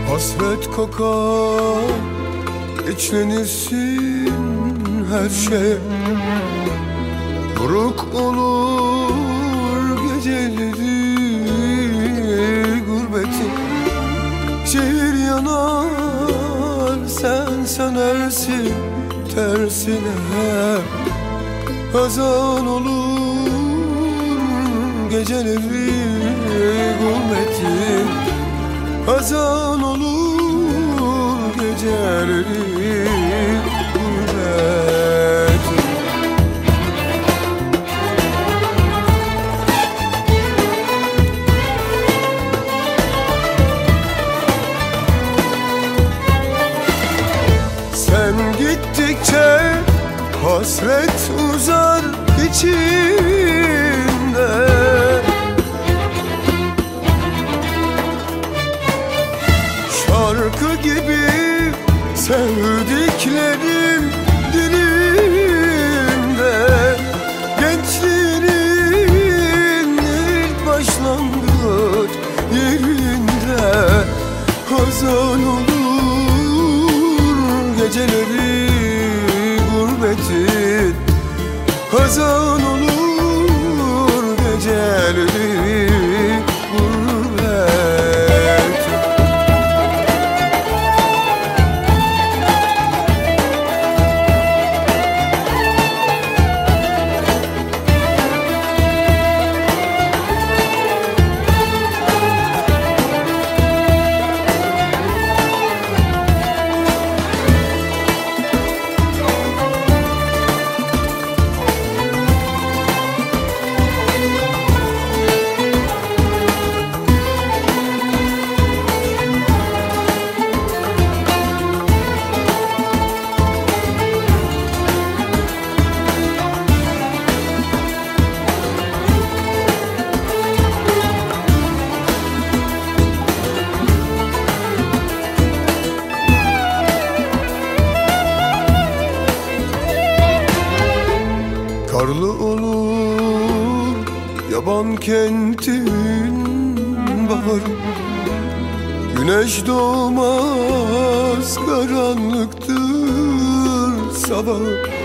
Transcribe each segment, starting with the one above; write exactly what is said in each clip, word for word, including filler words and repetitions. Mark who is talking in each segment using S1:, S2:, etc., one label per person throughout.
S1: Hasret kokar, içlenirsin her şey. Buruk olur geceleri gurbetin. Şehir yanar, sen sönersin tersine. Hazan olur geceleri gurbetin. Hazan olur geceleri gurbet. Sen gittikçe hasret uzar içimde. Şarkı gibi sevdiklerim dilimde. Gençliğinin ilk başlangıç yerinde. Hazan olur geceleri gurbetin. Hazan olur geceleri gurbet. Karlı olur yaban kentin baharı. Güneş doğmaz karanlıktır sabah.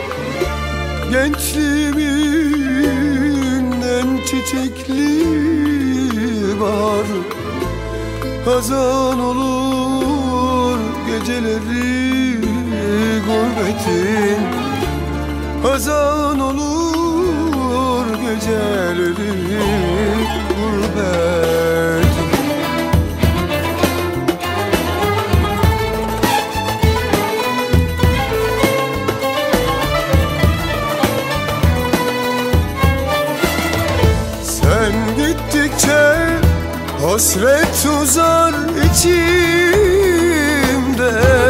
S1: Gençliğimin en çiçekli baharı. Hazan olur geceleri gurbetin. Hazan olur geceleri gurbet. Sen gittikçe hasret uzar içimde.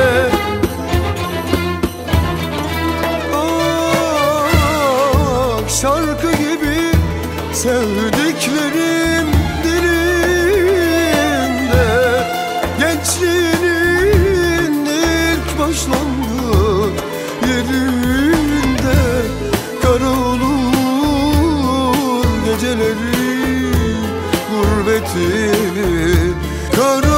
S1: Şarkı gibi sevdiklerim dilimde. Gençliğinin ilk başlangıç yerinde. Kara olur geceleri gurbeti. Kara